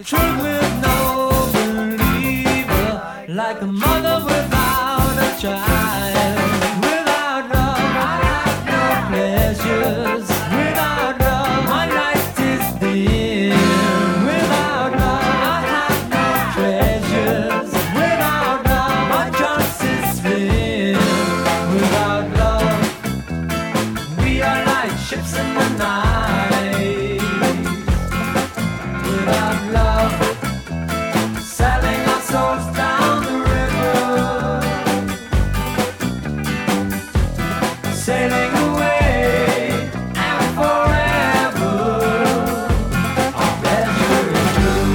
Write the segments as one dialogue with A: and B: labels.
A: truth with no believer, like a mother without a child. Without love, I have no pleasures. Without love, my life is dim. Without love, I have no treasures. Without love, my chance is slim. Without love, we are like ships in the night. Without love, sailing our souls down the river, sailing away and forever. Our pleasure is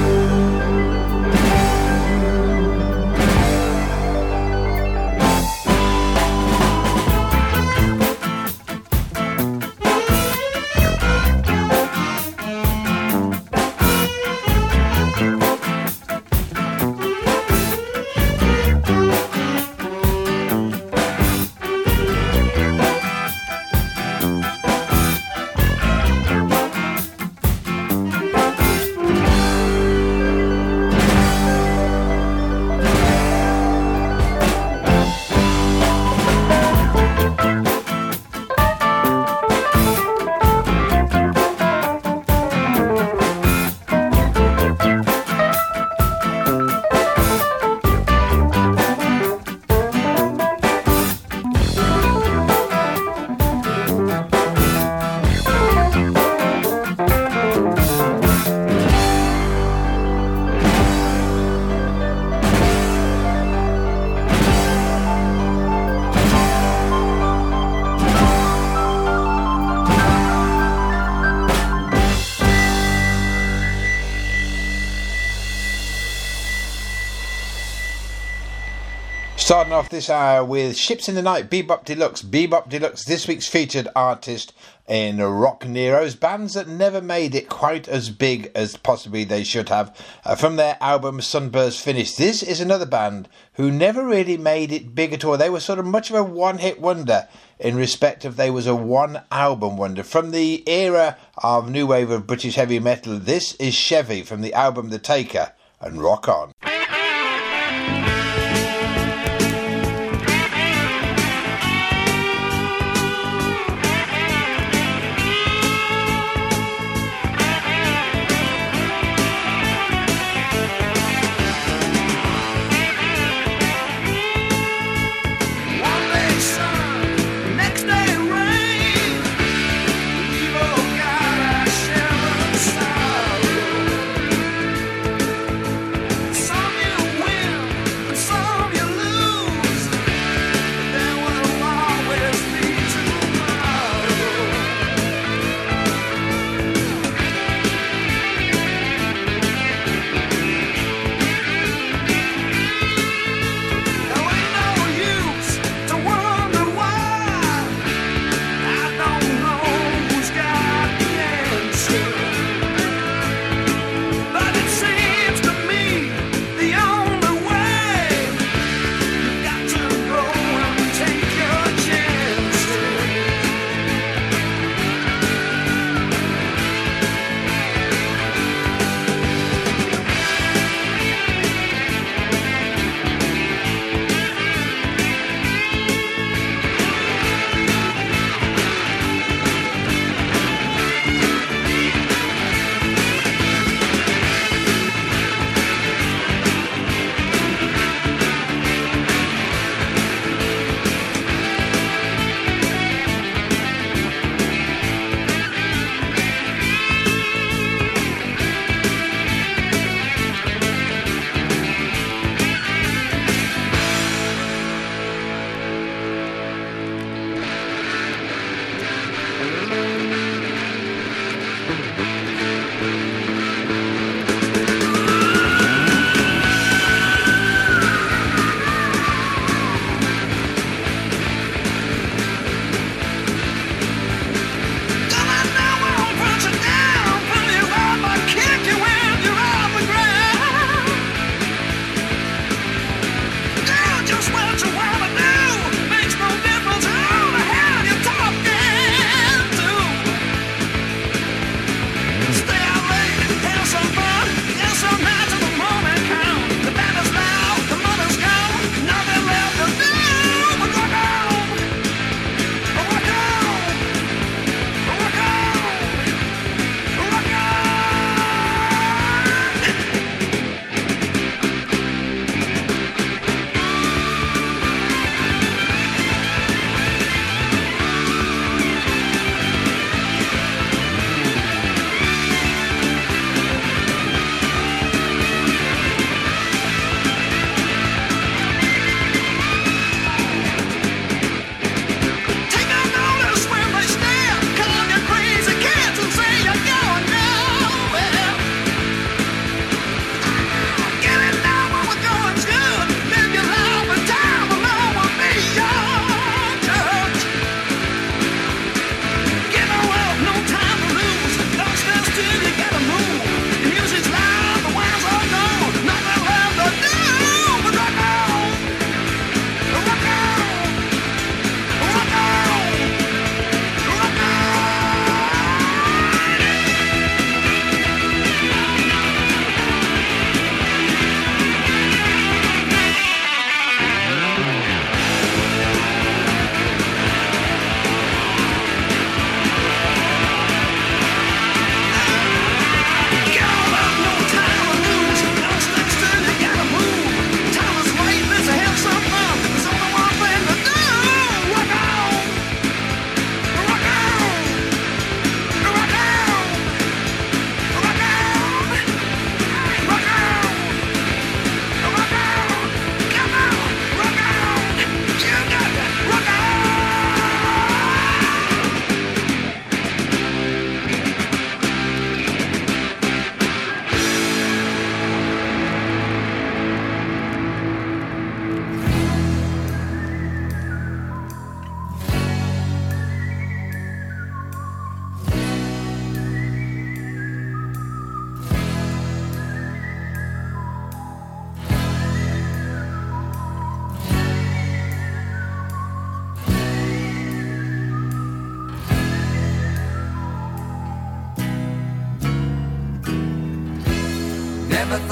B: Starting off this hour with Ships in the Night, Bebop Deluxe. Bebop Deluxe, this week's featured artist in Rock Nero's, bands that never made it quite as big as possibly they should have. From their album Sunburst Finish, this is another band who never really made it big at all. They were sort of much of a one-hit wonder in respect of they was a one-album wonder. From the era of new wave of British heavy metal, this is Chevy from the album The Taker, and Rock On.
C: Some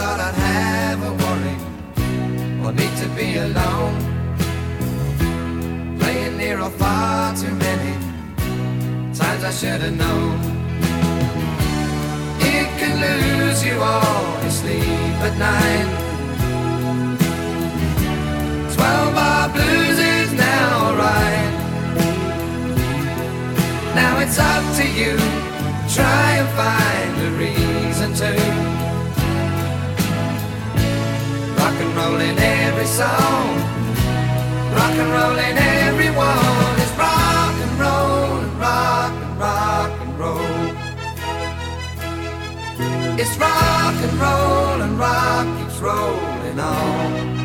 C: thought I'd have a worry or need to be alone. Playing near or far too many times I should have known. It can lose you all your sleep at night. 12-bar blues is now alright. Now it's up to you, try and find a reason to rock and roll in every song, rock and roll in everyone. It's rock and roll and rock and rock and roll. It's rock and roll and rock keeps rolling on.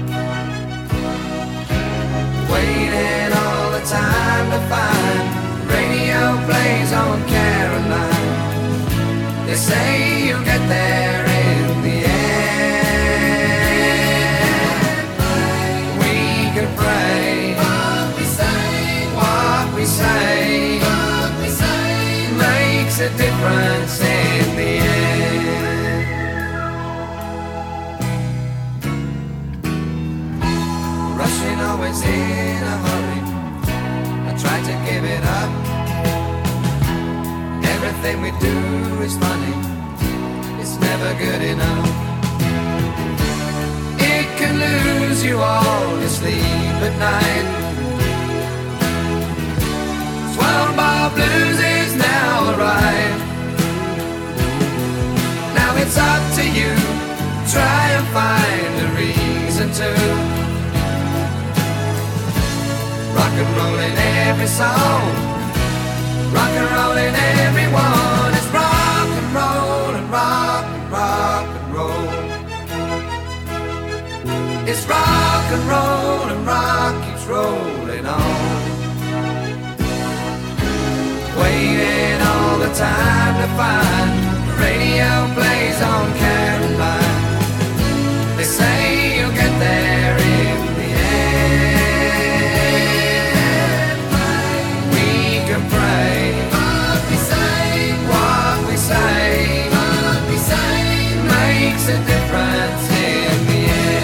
C: Waiting all the time to find radio plays on Caroline. They say you'll get there in the end. We can pray what we say, what we say, what we say makes a difference in the end. Rushing always in a hurry, I try to give it up. Everything we do is funny, it's never good enough. It can lose you all your sleep at night. 12-bar blues is now alright. Now it's up to you, try and find a reason to rock and roll in every song, rock and roll in everyone. It's rock and roll and rock and rock and roll. It's rock and roll and rock keeps rolling on. Waiting all the time to find the radio plays on Caroline. They say you'll get there in the end. We can pray what we say, what we say, what we say makes a difference in the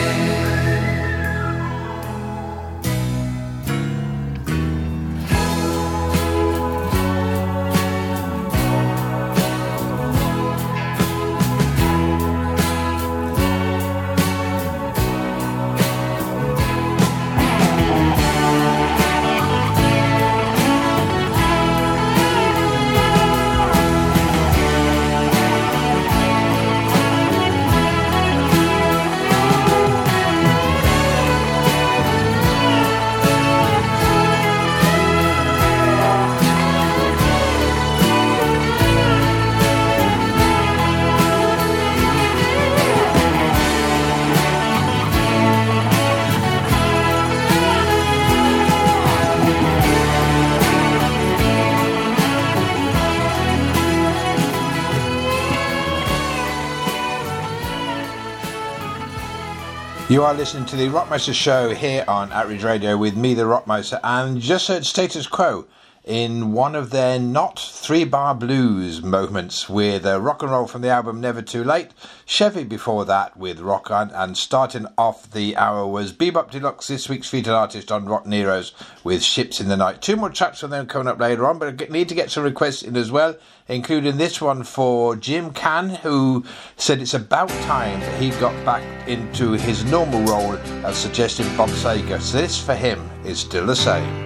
B: You are listening to the Rockmaster Show here on Outrage Radio with me, the Rockmaster, and just heard Status Quo in one of their not 3-bar blues moments with rock and roll from the album Never Too Late. Chevy before that with Rock On, and starting off the hour was Bebop Deluxe, this week's featured artist on Rock Neros, with Ships in the Night. 2 more tracks from them coming up later on, but I need to get some requests in as well, including this one for Jim Can, who said it's about time that he got back into his normal role as suggesting Bob Seger. So this for him is still the same.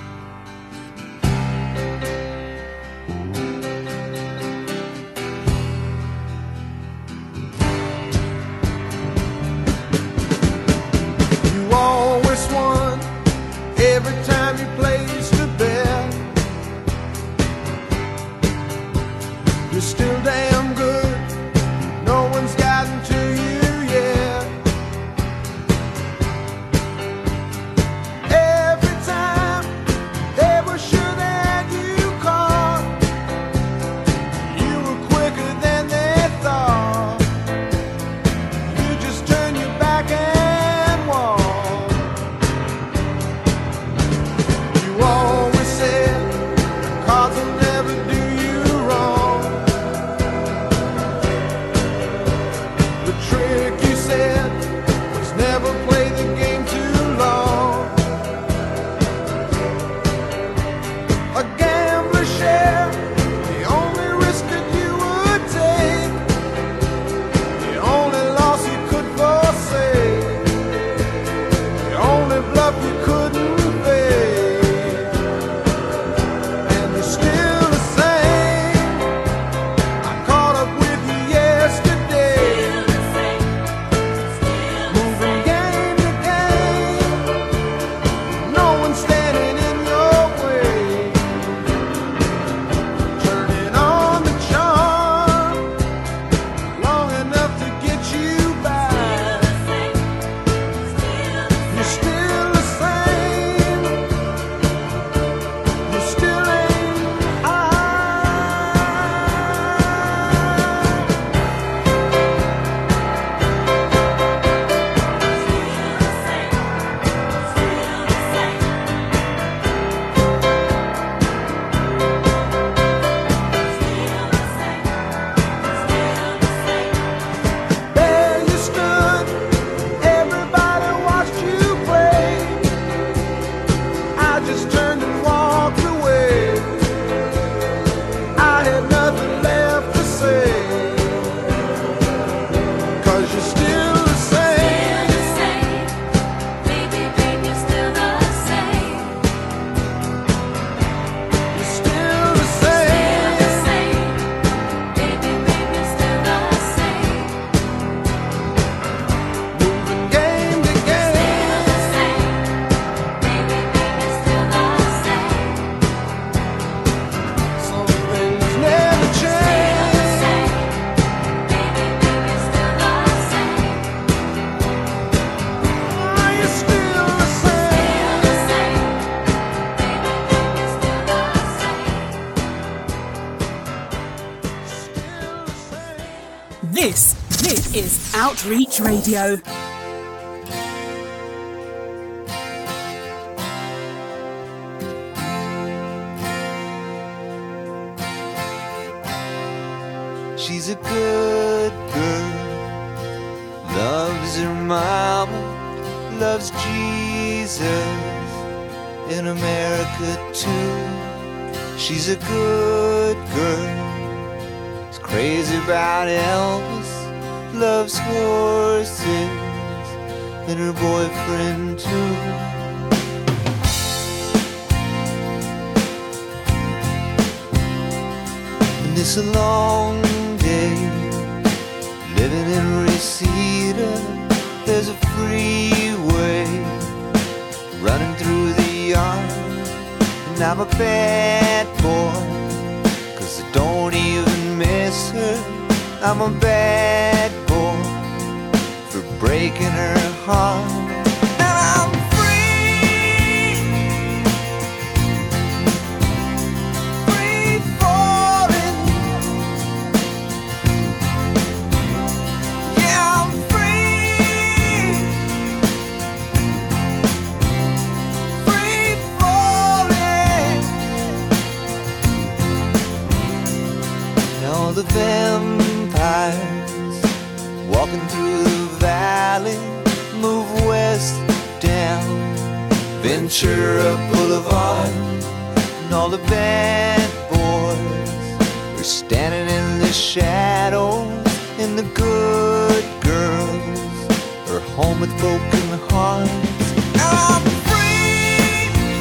D: Every time you place the bet, you're still damn good. No one's gotten to you yet. Every time still the same. You still ain't there you stood, everybody watched you play. I just turned and walked away. I had nothing left to say. 'Cause you're still the same. You're still the same. Moving game to game. Some things never change. Are you still the same? Still the same.
E: This is Outreach Radio.
C: She's a good girl, loves her mama, loves Jesus, in America too. She's a good girl, is crazy about Elvis, loves horses, and her boyfriend too. And it's a long day living in Reseda. There's a freeway running through the yard, and I'm a bad boy, 'cause I don't even miss her. I'm a bad boy for breaking her heart. And I'm free, free falling. Yeah, I'm free, free falling. And all the vampires walking through the valley move west down Ventura Boulevard, and all the bad boys are standing in the shadows, and the good girls are home with broken hearts. I'm free,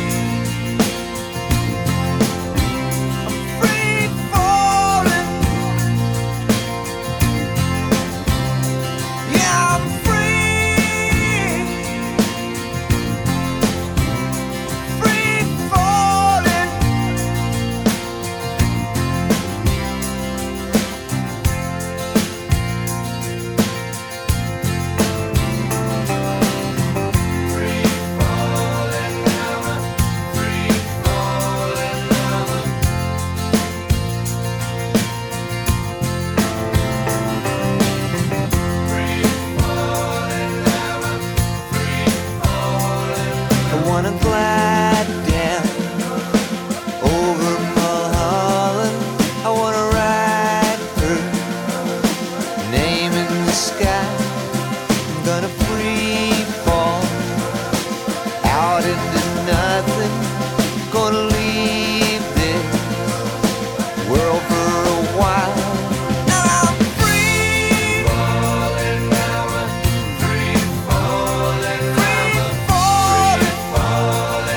C: I'm free falling. Yeah, I'm free, free falling. I wanna glide down over Mulholland. I wanna write her name in the sky. I'm gonna free fall out into nothing. Gonna leave this world for a while. And I'm free, falling down, free falling, free falling.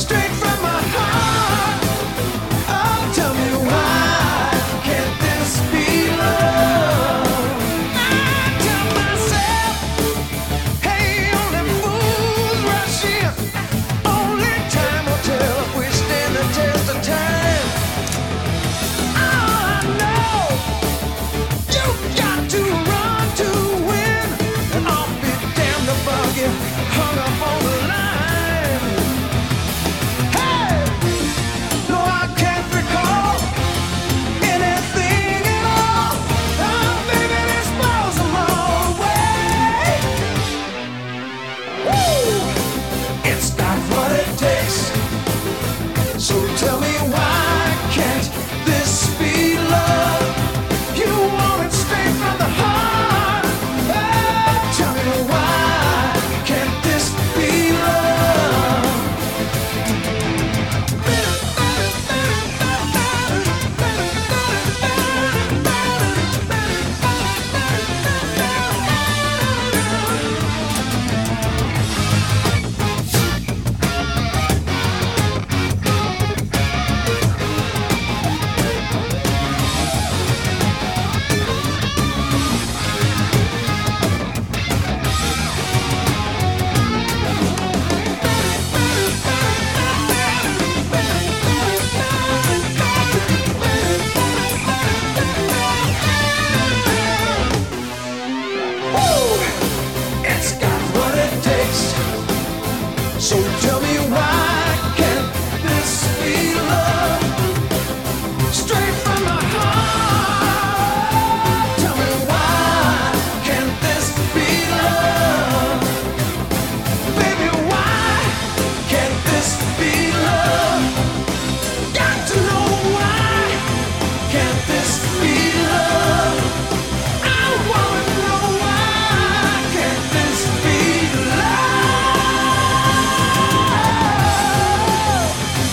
D: straight from my heart. Oh, tell me why can't this be love? I tell myself, hey, only fools rush in. Only time will tell if we stand the test of time. Oh, I know you've got to run to win, and I'll be damned if I'll get hung up on the line. Hey, no, I can't recall anything at all. Oh, baby, this blows them all away. Woo! It's got what it takes. So tell me why can't this be love? You want it straight from the heart. Oh, tell me why can't this be love? It's got what it takes. So tell me why can't this be love? Straight from my heart. Tell me why can't this be love? Baby, why can't this be love? Got to know why can't this be love? I wanna know why can't this be love?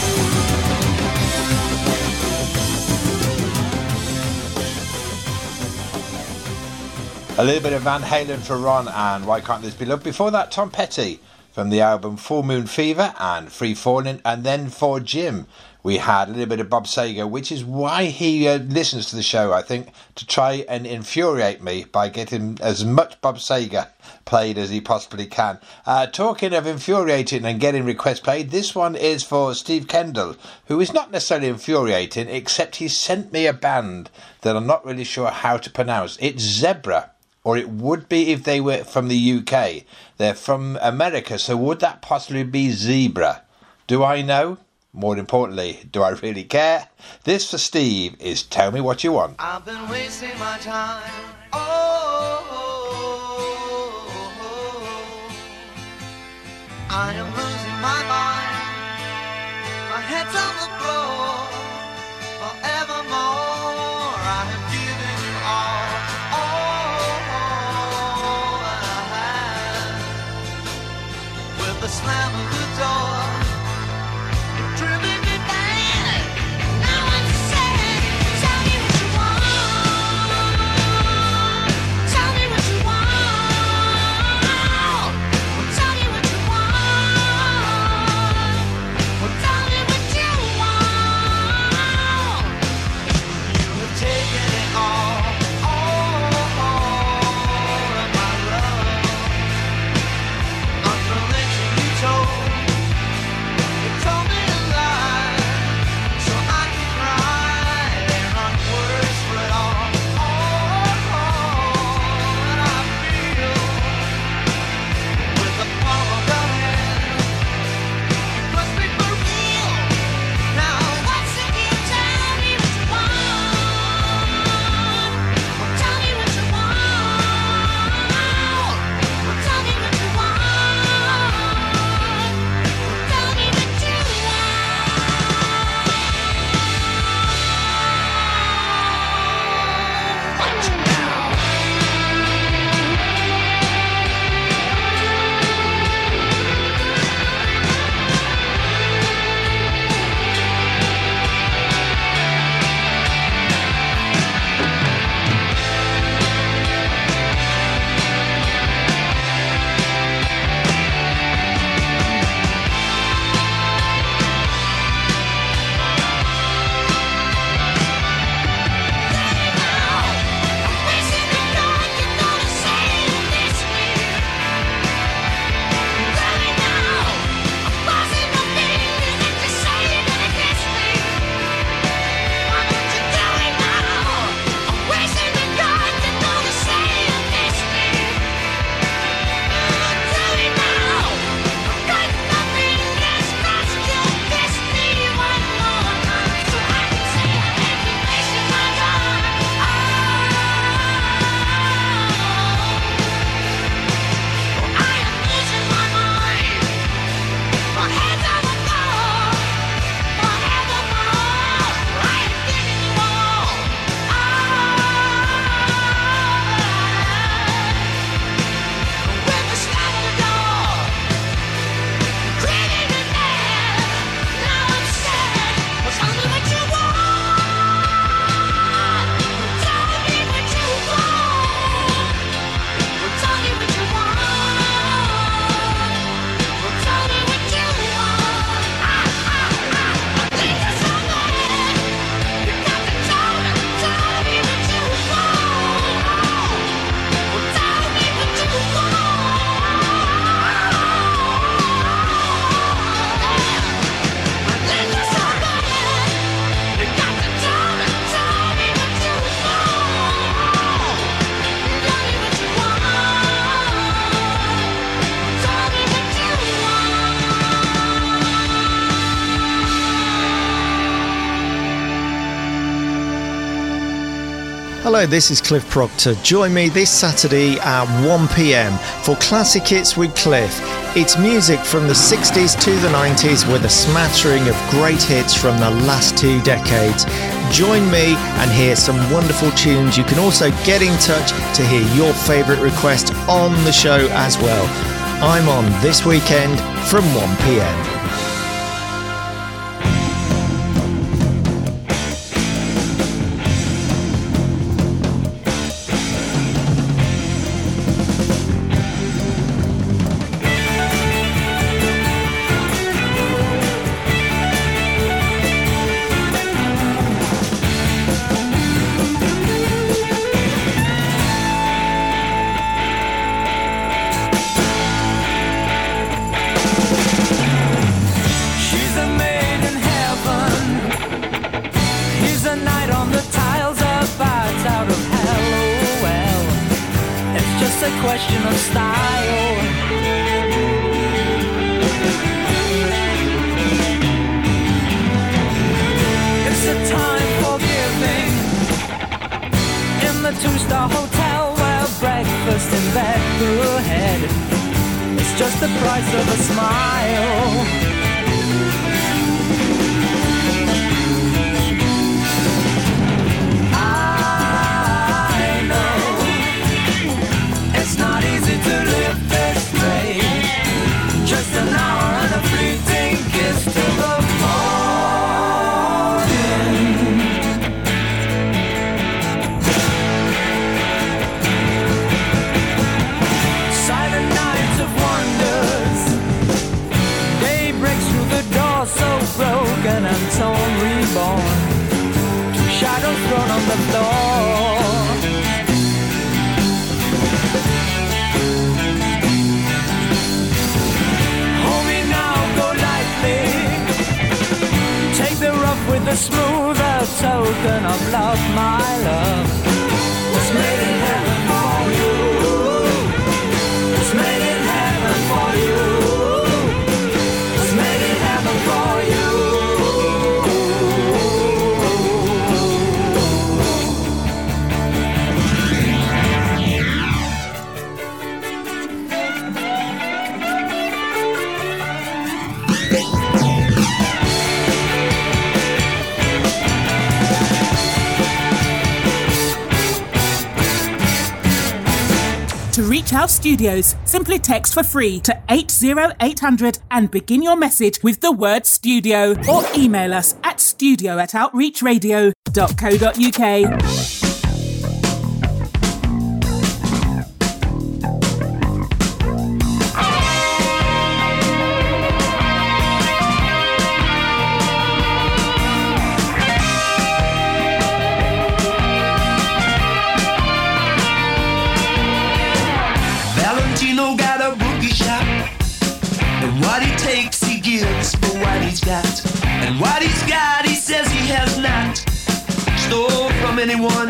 B: A little bit of Van Halen for Ron and Why Can't This Be Love. Before that, Tom Petty from the album Full Moon Fever and Free Falling. And then for Jim, we had a little bit of Bob Seger, which is why he listens to the show, I think, to try and infuriate me by getting as much Bob Seger played as he possibly can. Talking of infuriating and getting requests played, this one is for Steve Kendall, who is not necessarily infuriating, except he sent me a band that I'm not really sure how to pronounce. It's Zebra. Or it would be if they were from the UK. They're from America, so would that possibly be Zebra? Do I know? More importantly, do I really care? This for Steve is Tell Me What You Want.
C: I've been wasting my time. I am losing my mind. My head's on the floor. Forevermore, I have given you all I have. With the slam of the door, you've driven me mad. Now I'm sad. Tell me what you want. Tell me what you want. Tell me what you want. Tell me what you want. You have taken it all of my love. Unrelenting you told
F: Hello, this is Cliff Proctor. Join me this Saturday at 1 p.m. for Classic Hits with Cliff. It's music from the 60s to the 90s with a smattering of great hits from the last 2 decades. Join me and hear some wonderful tunes. You can also get in touch to hear your favourite request on the show as well. I'm on this weekend from 1 p.m.
E: Our studios, simply text for free to 80800 and begin your message with the word studio, or email us at studio@outreachradio.co.uk.
D: And what he's got, he says he has not stole from anyone.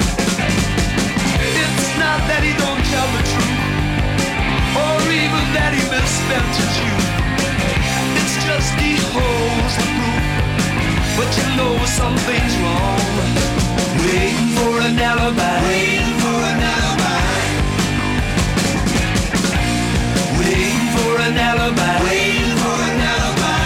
D: It's not that he don't tell the truth, or even that he misspent his youth. It's just he holds the proof, but you know something's wrong. Waiting for an alibi, waiting for an alibi, waiting for an alibi, waiting for an alibi.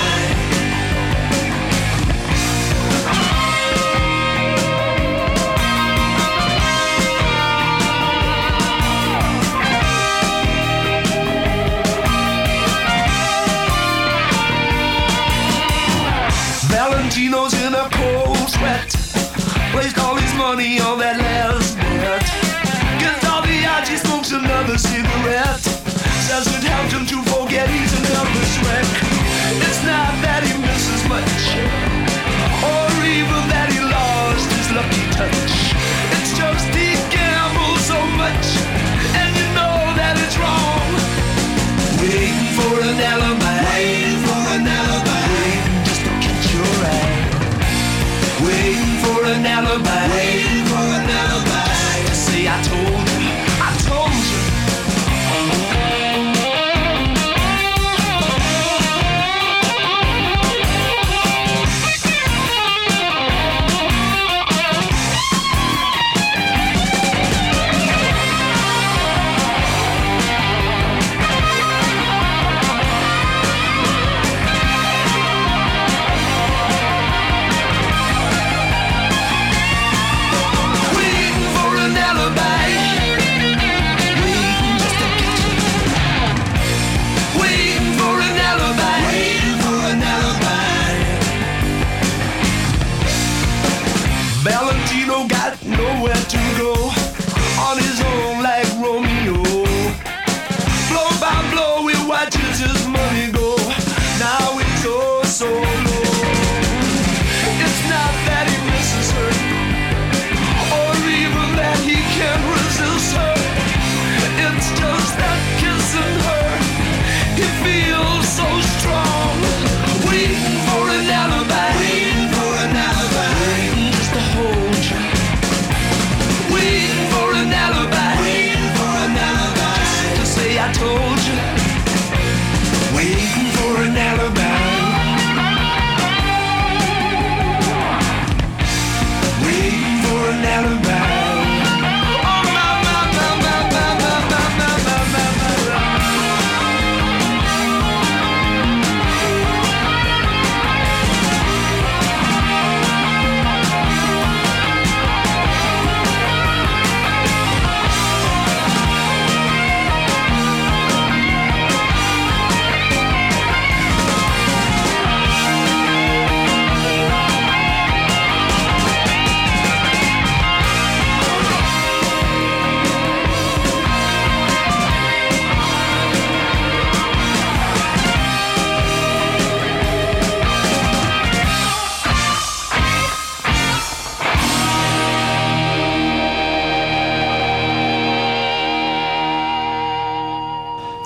D: Valentino's in a cold sweat, placed all his money on that last bet. Gets all the odds, he smokes another cigarette, says it helped him to forget he's a nervous wreck. It's not that he misses much, or even that he lost his lucky touch. It's just he gambles so much, and you know that it's wrong. Waiting for an alibi, waiting for an alibi, waiting for an alibi, waiting for an alibi, to say I told you, I told you.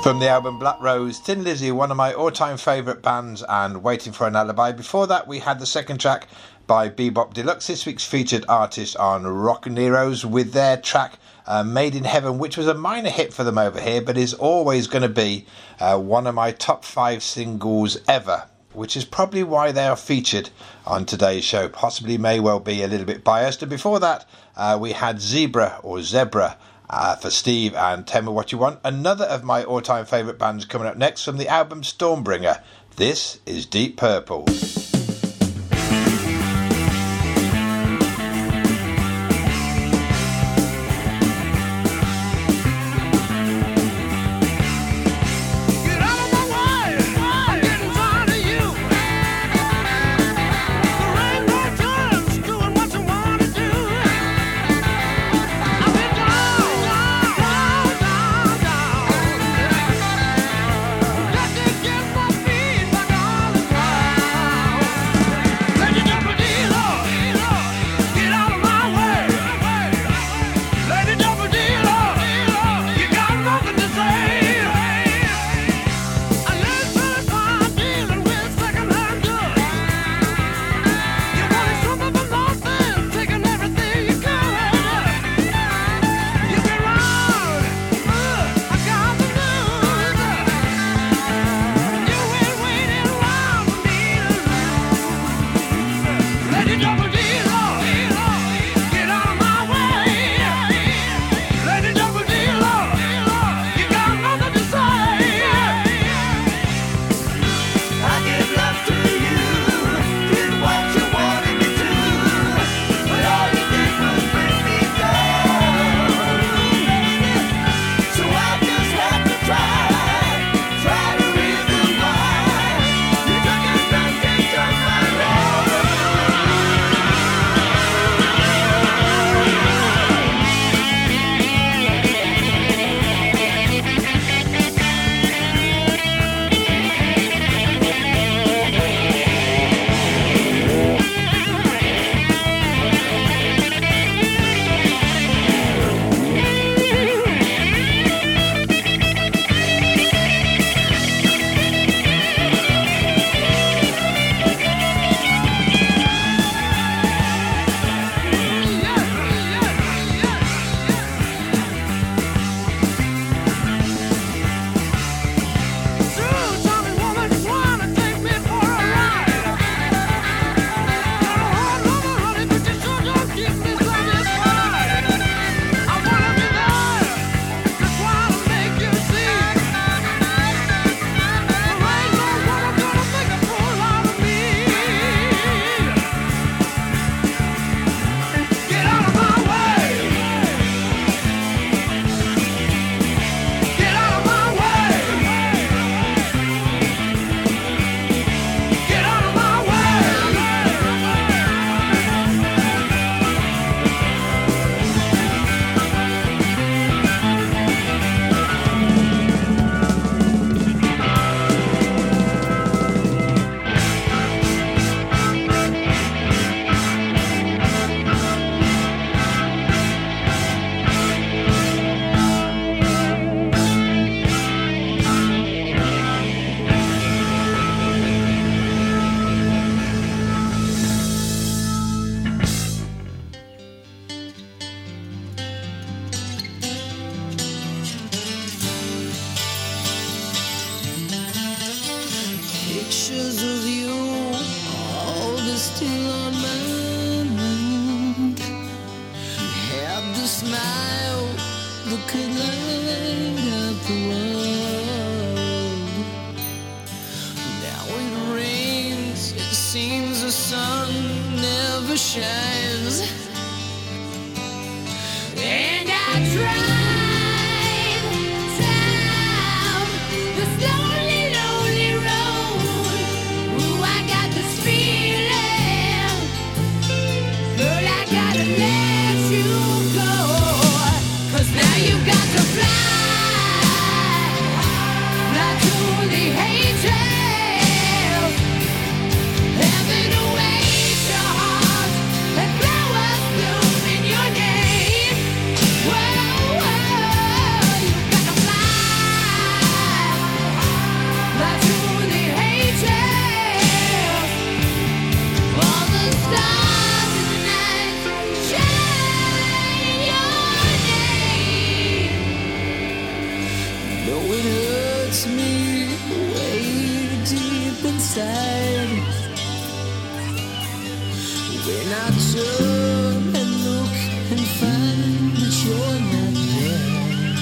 B: From the album Black Rose, Thin Lizzy, one of my all-time favourite bands, and Waiting for an Alibi. Before that, we had the second track by Bebop Deluxe, this week's featured artist on Rock Neros, with their track Made in Heaven, which was a minor hit for them over here, but is always going to be one of my top 5 singles ever, which is probably why they are featured on today's show. Possibly may well be a little bit biased. And before that, we had Zebra for Steve and Tell Me What You Want, another of my all-time favourite bands, coming up next from the album Stormbringer. This is Deep Purple.
G: Pictures of you, all this still on my mind. You had the smile that could light up the world. Now it rains, it seems the sun never shines. And I try.
H: Flowers
G: When I turn and look and find that you're not there,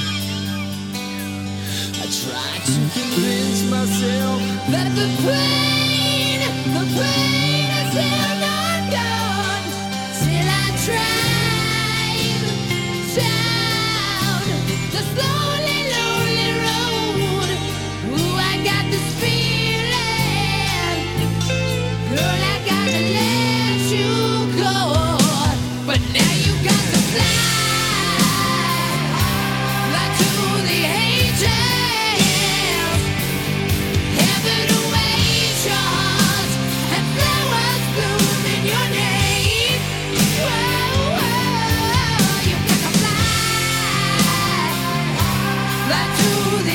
G: I try to convince myself that the pain is still not gone. Till I drive down the slowly lonely road. Ooh, I got this feeling, girl, I gotta let you go. But now you got to fly to the angels. Heaven awaits your heart, and flowers bloom in your name. Whoa, whoa, you got to fly to the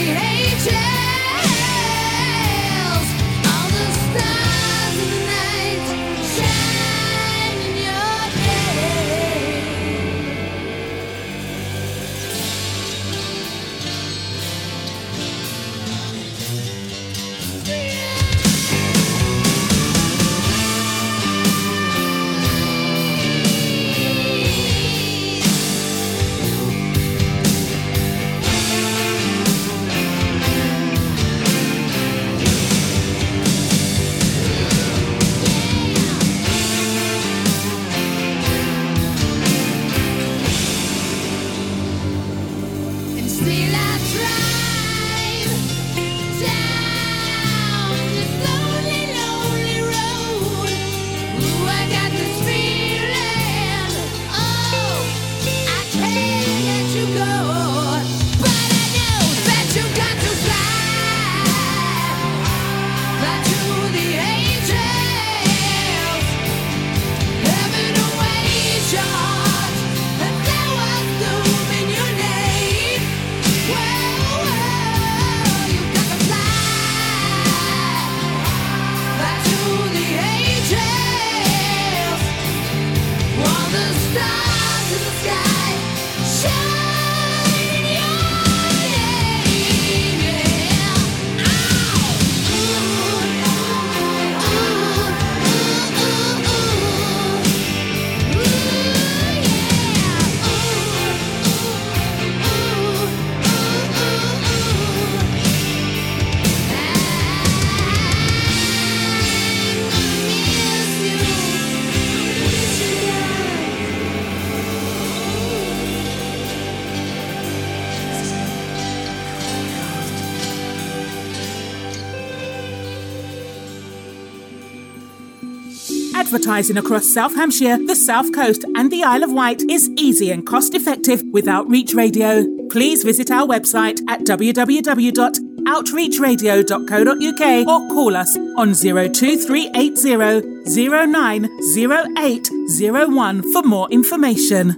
G: angels. All the stars in the night shine in your name. And still I drive down this lonely, lonely road. Ooh, I got this feeling, oh, I can't let you go. But I know that you got to fly to the angels. Heaven awaits your heart, and flowers bloom in your name. Whoa, whoa, you got to fly to the angels. While the stars in the sky shine in your name. Yeah.
E: Advertising across South Hampshire, the South Coast and the Isle of Wight is easy and cost-effective with Outreach Radio. Please visit our website at www.outreachradio.co.uk or call us on 02380 090801 for more information.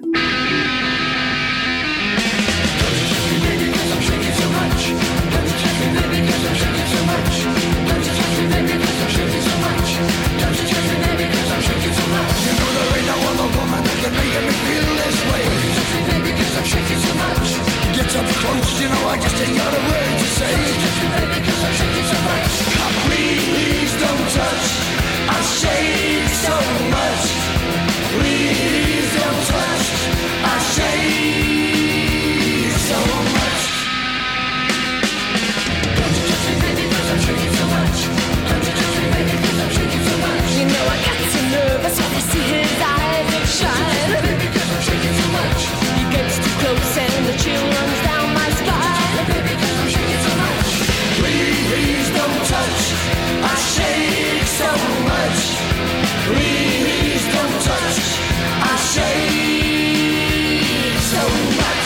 D: Get up close, you know I just ain't got a word to say. Please don't touch, I shake so much. Please don't touch, I shake so much. Don't you touch me, baby, 'cause I'm shaking so much. Don't you touch me, baby, 'cause I'm shaking so much.
H: You know I got so nervous when I see his eyes that shine.
D: Baby, 'cause I'm shaking so much.
H: He gets too close and the chill runs down my spine.
D: Baby, 'cause I'm shaking so much. Please don't touch, I shake so much. Please don't touch, I shake so much.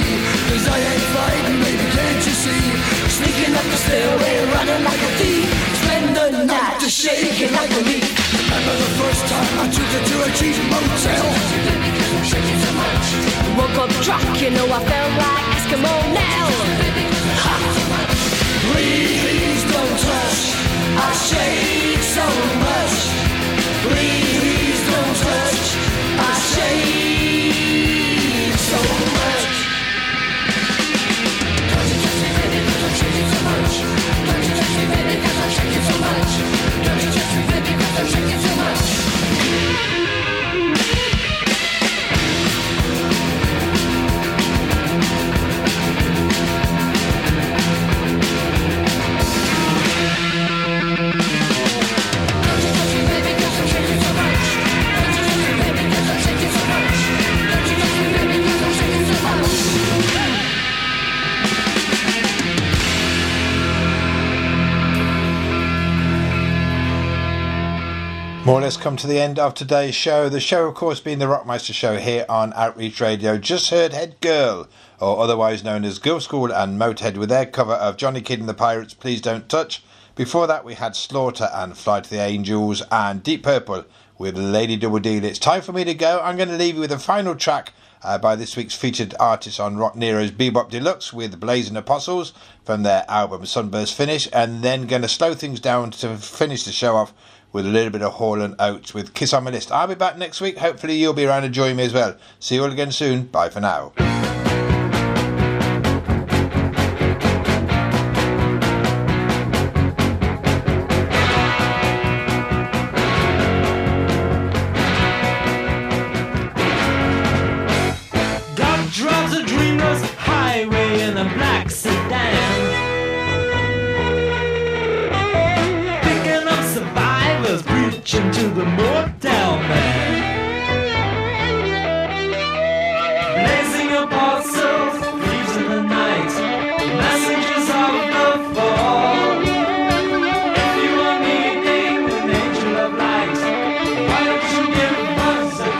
G: stairway running like a thief.
D: shaking like a leaf. Remember the first time I took her to a cheap motel.
H: Woke up drunk, you know I felt like Eskimo Nell.
D: Please don't touch, I shake so much. Please don't touch, I shake so much. Don't you touch me, baby, 'cause I'm shaking so much. Don't you touch me, baby, 'cause I'm shaking so much. Don't you touch me, baby, 'cause I'm shaking so much.
B: More or less come to the end of today's show. The show, of course, being the Rockmeister Show here on Outreach Radio. Just heard Head Girl, or otherwise known as Girl School and Motorhead, with their cover of Johnny Kidd and the Pirates' Please Don't Touch. Before that, we had Slaughter and Fly to the Angels, and Deep Purple with Lady Double Deal. It's time for me to go. I'm going to leave you with a final track by this week's featured artist on Rock Nero's Bebop Deluxe with Blazing Apostles from their album Sunburst Finish, and then going to slow things down to finish the show off with a little bit of Hall & Oates with Kiss on My List. I'll be back next week. Hopefully you'll be around and join me as well. See you all again soon. Bye for now.
A: God drives a dreamless highway in a black sedan. Preaching to the mortal man, blazing apostles, thieves in the night, messengers of the fall. If you are needing an angel of light, why don't you give us a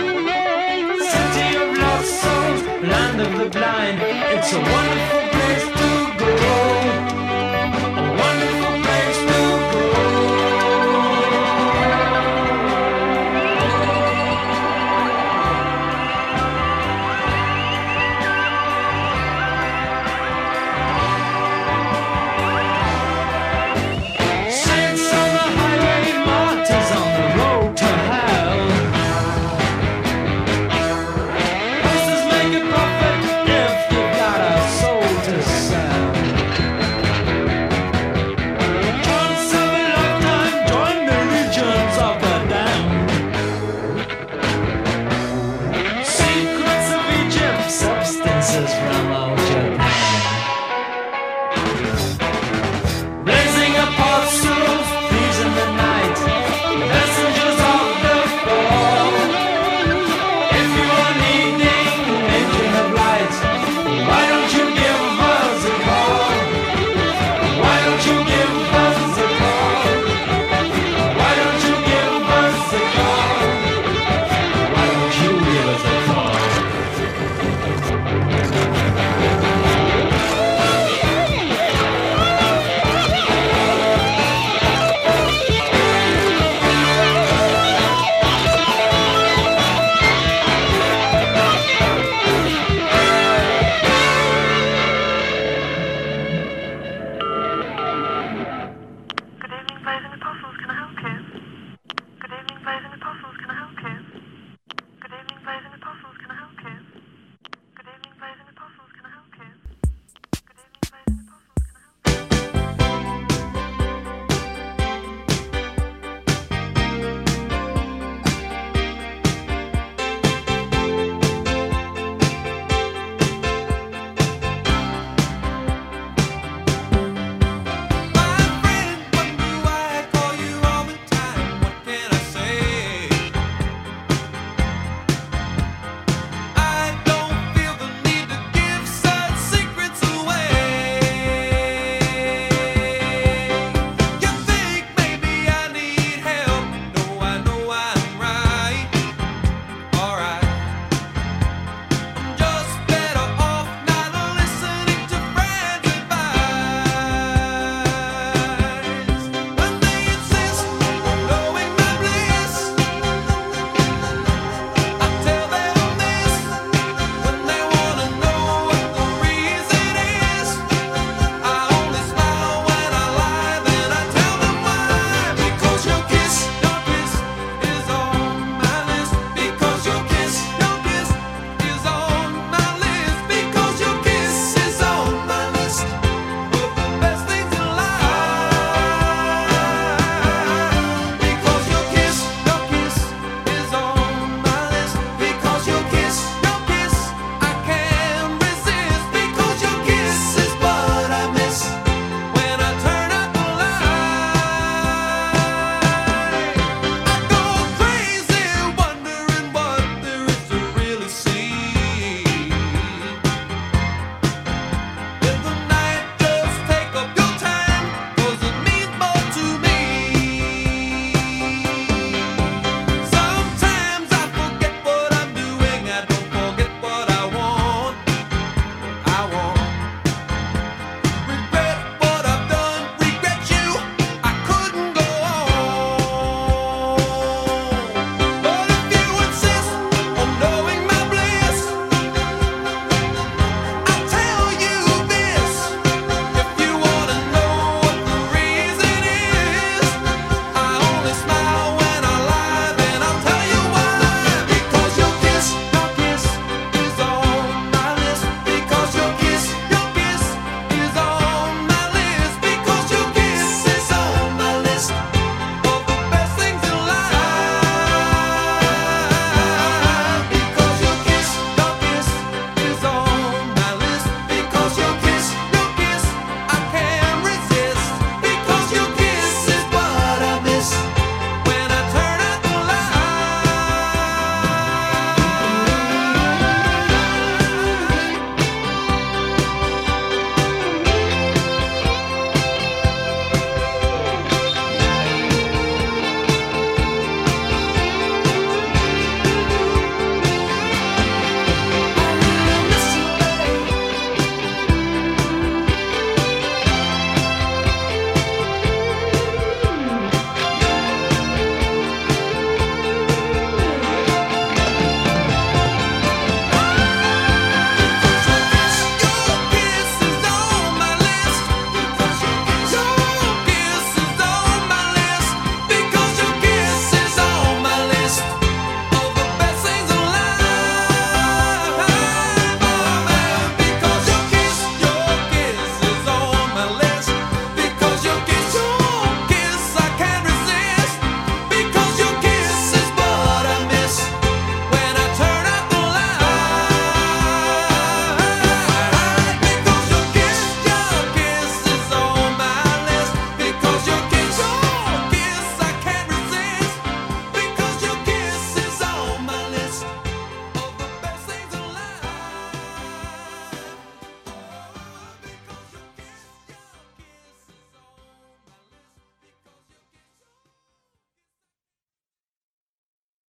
A: It's a wonderful place.